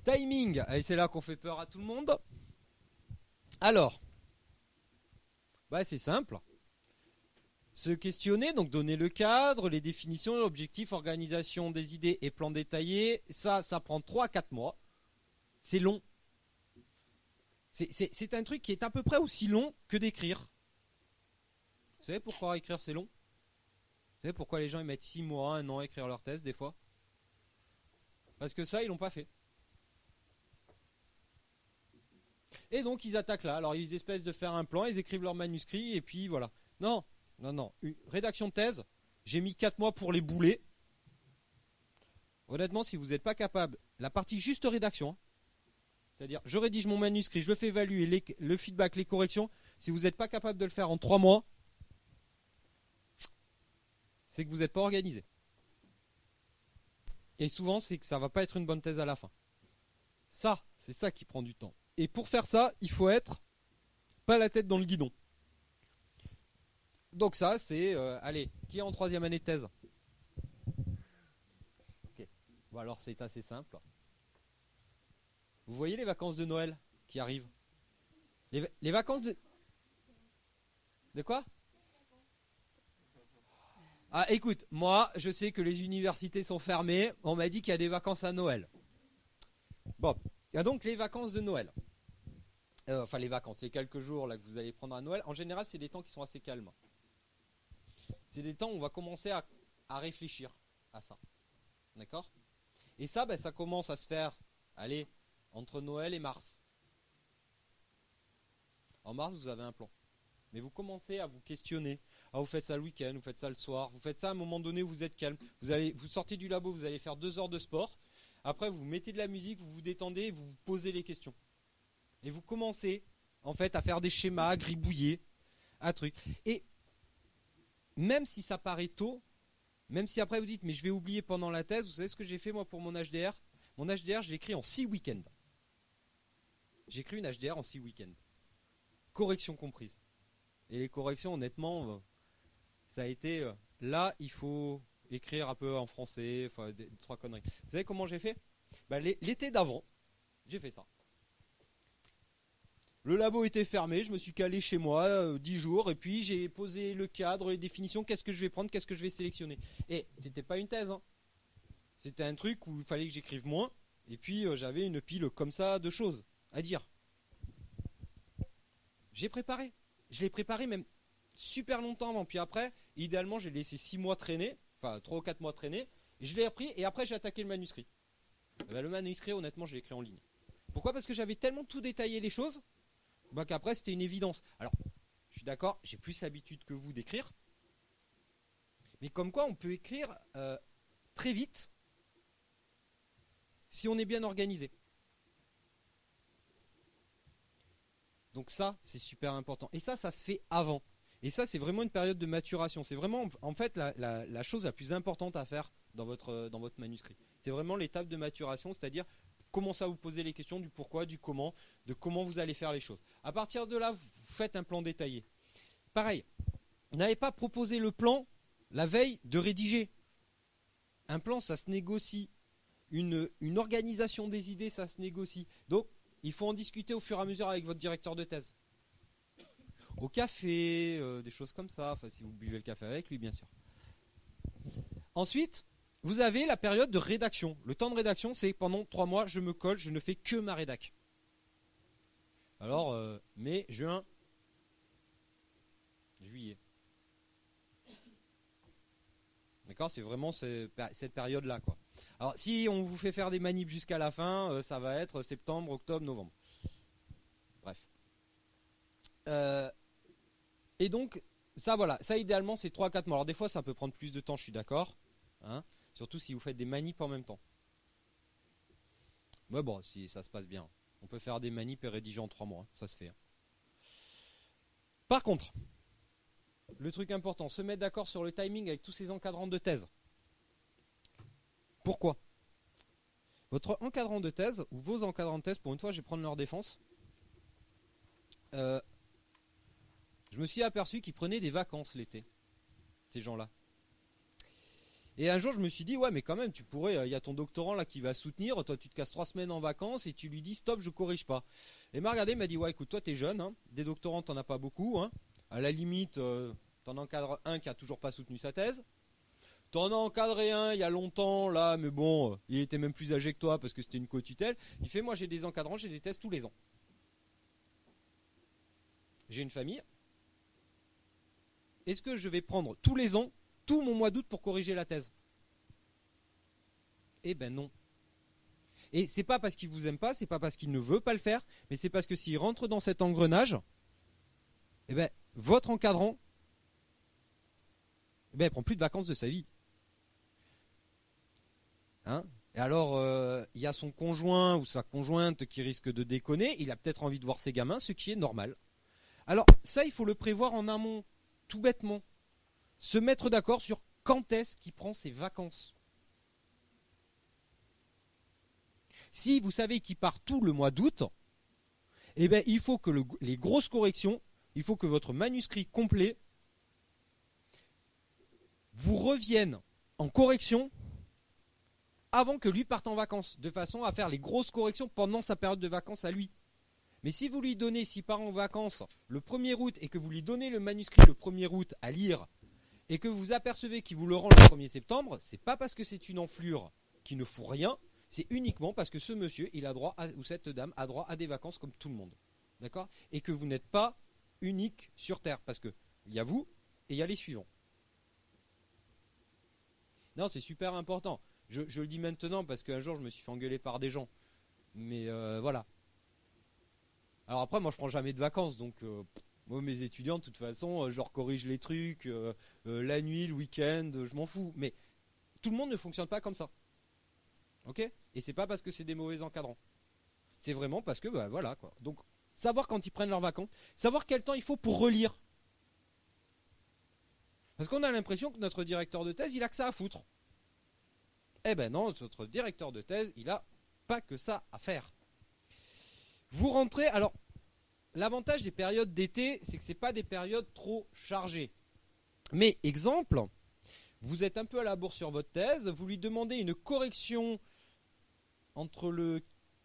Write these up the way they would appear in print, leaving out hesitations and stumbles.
Timing, allez, c'est là qu'on fait peur à tout le monde. Alors, c'est simple. Se questionner, donc donner le cadre, les définitions, l'objectif, organisation des idées et plan détaillé. Ça prend 3 à 4 mois. C'est long. C'est un truc qui est à peu près aussi long que d'écrire. Vous savez pourquoi écrire c'est long? Vous savez pourquoi les gens ils mettent 6 mois, 1 an à écrire leur thèse des fois? Parce que ça, ils l'ont pas fait. Et donc ils attaquent là. Alors ils espècent de faire un plan, ils écrivent leur manuscrit et puis voilà. Non. Une rédaction de thèse, j'ai mis 4 mois pour les bouler. Honnêtement, si vous n'êtes pas capable, la partie juste rédaction, hein, c'est-à-dire je rédige mon manuscrit, je le fais évaluer, le feedback, les corrections, si vous n'êtes pas capable de le faire en 3 mois, c'est que vous n'êtes pas organisé. Et souvent, c'est que ça va pas être une bonne thèse à la fin. Ça, c'est ça qui prend du temps. Et pour faire ça, il faut être pas la tête dans le guidon. Donc ça, c'est... allez, qui est en 3e année de thèse? Ok. Bon alors, c'est assez simple. Vous voyez les vacances de Noël qui arrivent? Les vacances de... De quoi? Ah, écoute, moi, je sais que les universités sont fermées. On m'a dit qu'il y a des vacances à Noël. Bon, il y a donc les vacances de Noël. Enfin, les vacances, les quelques jours là que vous allez prendre à Noël. En général, c'est des temps qui sont assez calmes. C'est des temps où on va commencer à réfléchir à ça. D'accord? Et ça, ça commence à se faire, allez, entre Noël et mars. En mars, vous avez un plan. Mais vous commencez à vous questionner. Ah, vous faites ça le week-end, vous faites ça le soir, vous faites ça à un moment donné où vous êtes calme. Vous sortez du labo, vous allez faire 2 heures de sport. Après, vous mettez de la musique, vous vous détendez et vous vous posez les questions. Et vous commencez, en fait, à faire des schémas, à gribouiller, un truc. Et même si ça paraît tôt, même si après vous dites, mais je vais oublier pendant la thèse, vous savez ce que j'ai fait moi pour mon HDR? Mon HDR, je l'ai écrit en 6 week-ends. J'ai écrit une HDR en 6 week-ends. Corrections comprises. Et les corrections, honnêtement, ça a été... là, il faut écrire un peu en français, enfin, 3 conneries. Vous savez comment j'ai fait? L'été d'avant, j'ai fait ça. Le labo était fermé, je me suis calé chez moi 10 jours et puis j'ai posé le cadre, les définitions, qu'est-ce que je vais prendre, qu'est-ce que je vais sélectionner. Et c'était pas une thèse, hein. C'était un truc où il fallait que j'écrive moins et puis j'avais une pile comme ça de choses à dire. J'ai préparé. Je l'ai préparé même super longtemps avant. Puis après, idéalement, j'ai laissé 6 mois traîner, enfin 3 ou 4 mois traîner, et je l'ai repris et après j'ai attaqué le manuscrit. Le manuscrit, honnêtement, je l'ai écrit en ligne. Pourquoi? Parce que j'avais tellement tout détaillé les choses qu'après c'était une évidence. Alors, je suis d'accord, j'ai plus l'habitude que vous d'écrire, mais comme quoi on peut écrire très vite si on est bien organisé. Donc ça, c'est super important. Et ça se fait avant. Et ça, c'est vraiment une période de maturation. C'est vraiment, en fait, la chose la plus importante à faire dans votre manuscrit. C'est vraiment l'étape de maturation, c'est-à-dire commencer à vous poser les questions du pourquoi, du comment, de comment vous allez faire les choses. À partir de là, vous faites un plan détaillé. Pareil, n'avez pas proposé le plan la veille de rédiger. Un plan, ça se négocie. Une organisation des idées, ça se négocie. Donc, il faut en discuter au fur et à mesure avec votre directeur de thèse. Au café, des choses comme ça. Enfin, si vous buvez le café avec lui, bien sûr. Ensuite, vous avez la période de rédaction. Le temps de rédaction, c'est pendant 3 mois, je me colle, je ne fais que ma rédac. Alors, mai, juin, juillet. D'accord? C'est vraiment cette période-là, quoi. Alors, si on vous fait faire des manips jusqu'à la fin, ça va être septembre, octobre, novembre. Bref. Et donc, ça, voilà. Ça, idéalement, c'est 3-4 mois. Alors, des fois, ça peut prendre plus de temps, je suis d'accord. Hein, surtout si vous faites des manips en même temps. Mais bon, si ça se passe bien. On peut faire des manips et rédiger en 3 mois. Ça se fait. Par contre, le truc important, se mettre d'accord sur le timing avec tous ces encadrants de thèse. Pourquoi? Votre encadrant de thèse, ou vos encadrants de thèse, pour une fois, je vais prendre leur défense. Je me suis aperçu qu'ils prenaient des vacances l'été, ces gens-là. Et un jour, je me suis dit, ouais, mais quand même, tu pourrais, il y a ton doctorant là qui va soutenir, toi tu te casses 3 semaines en vacances et tu lui dis, stop, je corrige pas. Et il m'a regardé, il m'a dit, ouais, écoute, toi t'es jeune, hein, des doctorants t'en as pas beaucoup, hein, à la limite, t'en encadres un qui a toujours pas soutenu sa thèse. T'en as encadré un il y a longtemps, là, mais bon, il était même plus âgé que toi parce que c'était une co-tutelle. Il fait, moi j'ai des encadrants, j'ai des thèses tous les ans. J'ai une famille. Est-ce que je vais prendre tous les ans tout mon mois d'août pour corriger la thèse? Eh ben non. Et c'est pas parce qu'il vous aime pas, c'est pas parce qu'il ne veut pas le faire, mais c'est parce que s'il rentre dans cet engrenage, eh ben votre encadrant, eh ben il prend plus de vacances de sa vie. Hein? Et alors, il y a son conjoint ou sa conjointe qui risque de déconner, il a peut-être envie de voir ses gamins, ce qui est normal. Alors ça, il faut le prévoir en amont, tout bêtement. Se mettre d'accord sur quand est-ce qu'il prend ses vacances. Si vous savez qu'il part tout le mois d'août, eh ben, il faut que les grosses corrections, il faut que votre manuscrit complet vous revienne en correction avant que lui parte en vacances, de façon à faire les grosses corrections pendant sa période de vacances à lui. Mais si vous lui donnez, s'il part en vacances le 1er août et que vous lui donnez le manuscrit le 1er août à lire et que vous apercevez qu'il vous le rend le 1er septembre, c'est pas parce que c'est une enflure qui ne fout rien, c'est uniquement parce que ce monsieur, il a droit ou cette dame a droit à des vacances comme tout le monde. D'accord? Et que vous n'êtes pas unique sur Terre, parce que il y a vous et il y a les suivants. Non, c'est super important. Je le dis maintenant parce qu'un jour je me suis fait engueuler par des gens. Mais voilà. Alors après, moi je prends jamais de vacances, donc moi mes étudiants de toute façon, je leur corrige les trucs la nuit, le week-end, je m'en fous. Mais tout le monde ne fonctionne pas comme ça. Ok? Et c'est pas parce que c'est des mauvais encadrants. C'est vraiment parce que bah voilà quoi. Donc savoir quand ils prennent leurs vacances, savoir quel temps il faut pour relire. Parce qu'on a l'impression que notre directeur de thèse, il a que ça à foutre. Eh ben non, notre directeur de thèse, il a pas que ça à faire. Vous rentrez, alors l'avantage des périodes d'été, c'est que c'est pas des périodes trop chargées. Mais exemple, vous êtes un peu à la bourre sur votre thèse, vous lui demandez une correction entre le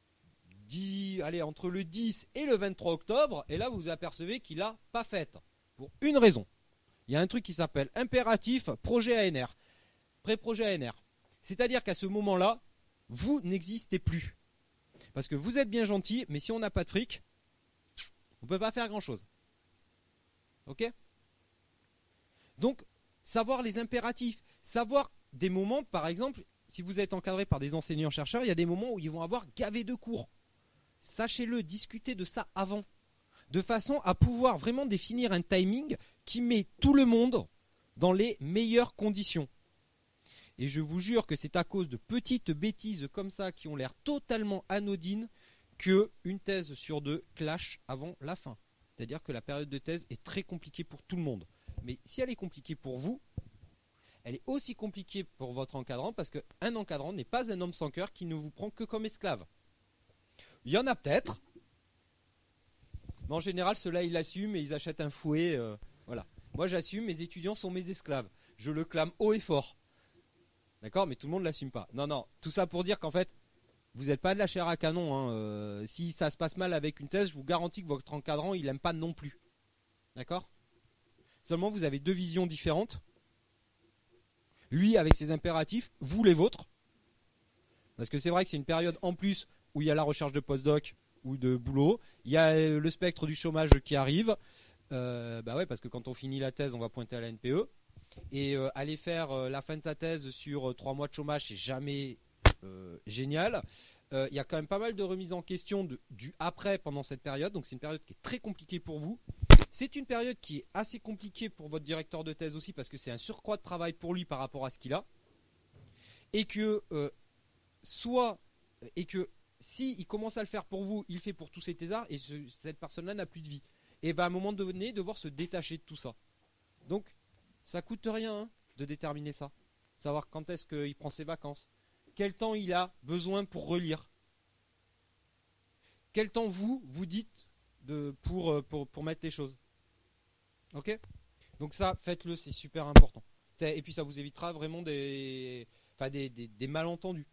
10 et le 23 octobre, et là vous apercevez qu'il n'a pas faite. Pour une raison. Il y a un truc qui s'appelle impératif projet ANR, pré-projet ANR. C'est-à-dire qu'à ce moment-là, vous n'existez plus. Parce que vous êtes bien gentil, mais si on n'a pas de fric, on ne peut pas faire grand-chose. Ok? Donc, savoir les impératifs, savoir des moments, par exemple, si vous êtes encadré par des enseignants-chercheurs, il y a des moments où ils vont avoir gavé de cours. Sachez-le, discutez de ça avant. De façon à pouvoir vraiment définir un timing qui met tout le monde dans les meilleures conditions. Et je vous jure que c'est à cause de petites bêtises comme ça qui ont l'air totalement anodines qu'une thèse sur 2 clash avant la fin. C'est-à-dire que la période de thèse est très compliquée pour tout le monde. Mais si elle est compliquée pour vous, elle est aussi compliquée pour votre encadrant parce qu'un encadrant n'est pas un homme sans cœur qui ne vous prend que comme esclave. Il y en a peut-être, mais en général ceux-là ils l'assument et ils achètent un fouet. Voilà. Moi j'assume, mes étudiants sont mes esclaves. Je le clame haut et fort. D'accord? Mais tout le monde ne l'assume pas. Non, tout ça pour dire qu'en fait, vous n'êtes pas de la chair à canon. Hein. Si ça se passe mal avec une thèse, je vous garantis que votre encadrant, il n'aime pas non plus. D'accord? Seulement, vous avez 2 visions différentes. Lui avec ses impératifs, vous les vôtres. Parce que c'est vrai que c'est une période en plus où il y a la recherche de postdoc ou de boulot. Il y a le spectre du chômage qui arrive. Bah ouais, parce que quand on finit la thèse, on va pointer à la NPE. Et aller faire la fin de sa thèse sur 3 mois de chômage, c'est jamais génial. Il y a quand même pas mal de remises en question du après pendant cette période. Donc c'est une période qui est très compliquée pour vous. C'est une période qui est assez compliquée pour votre directeur de thèse aussi parce que c'est un surcroît de travail pour lui par rapport à ce qu'il a. Et que s'il commence à le faire pour vous, il le fait pour tous ses thésards et cette personne-là n'a plus de vie. Et va à un moment donné devoir se détacher de tout ça. Donc ça coûte rien hein, de déterminer ça. Savoir quand est-ce qu'il prend ses vacances. Quel temps il a besoin pour relire. Quel temps vous dites pour mettre les choses. Ok? Donc ça, faites-le, c'est super important. Et puis ça vous évitera vraiment des malentendus.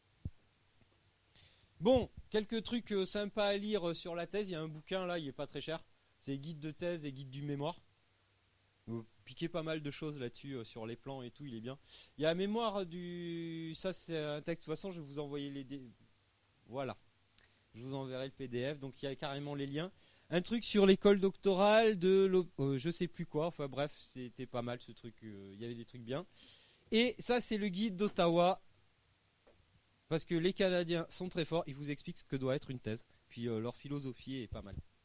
Bon, quelques trucs sympas à lire sur la thèse. Il y a un bouquin là, il est pas très cher. C'est guide de thèse et guide du mémoire. Vous piquez pas mal de choses là-dessus sur les plans et tout, il est bien. Il y a la mémoire du. Ça, c'est un texte. De toute façon, je vais vous envoyer Voilà. Je vous enverrai le PDF. Donc, il y a carrément les liens. Un truc sur l'école doctorale je sais plus quoi. Enfin, bref, c'était pas mal ce truc. Il y avait des trucs bien. Et ça, c'est le guide d'Ottawa. Parce que les Canadiens sont très forts. Ils vous expliquent ce que doit être une thèse. Puis leur philosophie est pas mal.